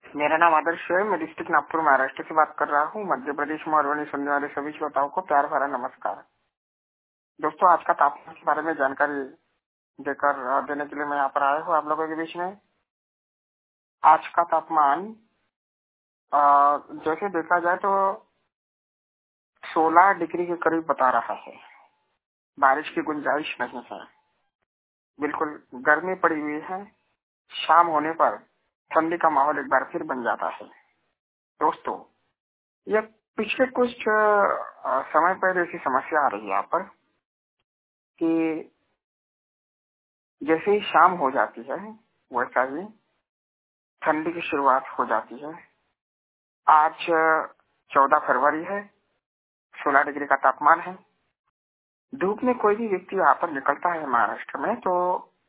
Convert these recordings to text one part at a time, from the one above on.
मेरा नाम आदर्श है। मैं डिस्ट्रिक्ट नागपुर महाराष्ट्र से बात कर रहा हूँ। मध्य प्रदेश में अरवली सुनने वाले सभी श्रोताओं को प्यार भरा नमस्कार। दोस्तों, आज का तापमान के बारे में जानकारी देने के लिए मैं यहाँ पर आया हूँ आप लोगों के बीच में। आज का तापमान जैसे देखा जाए तो 16 डिग्री के करीब बता रहा है। बारिश की गुंजाइश नहीं है, बिल्कुल गर्मी पड़ी हुई है। शाम होने पर ठंडी का माहौल एक बार फिर बन जाता है। दोस्तों, यह पिछले कुछ समय पहले ऐसी समस्या आ रही है यहाँ पर कि जैसे ही शाम हो जाती है वैसा ही ठंडी की शुरुआत हो जाती है। आज 14 फरवरी है, 16 डिग्री का तापमान है। धूप में कोई भी व्यक्ति यहाँ पर निकलता है महाराष्ट्र में तो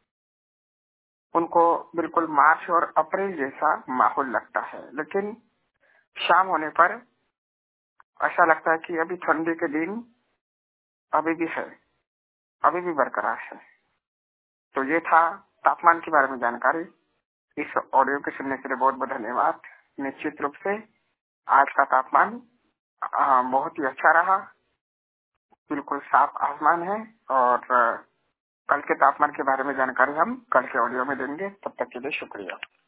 उनको बिल्कुल मार्च और अप्रैल जैसा माहौल लगता है, लेकिन शाम होने पर ऐसा लगता है कि अभी ठंडी के दिन अभी भी है, अभी भी बरकरार है। तो ये था तापमान के बारे में जानकारी। इस ऑडियो के सुनने के लिए बहुत बहुत धन्यवाद। निश्चित रूप से आज का तापमान बहुत ही अच्छा रहा, बिल्कुल साफ आसमान है। और कल के तापमान के बारे में जानकारी हम कल के ऑडियो में देंगे। तब तक के लिए शुक्रिया।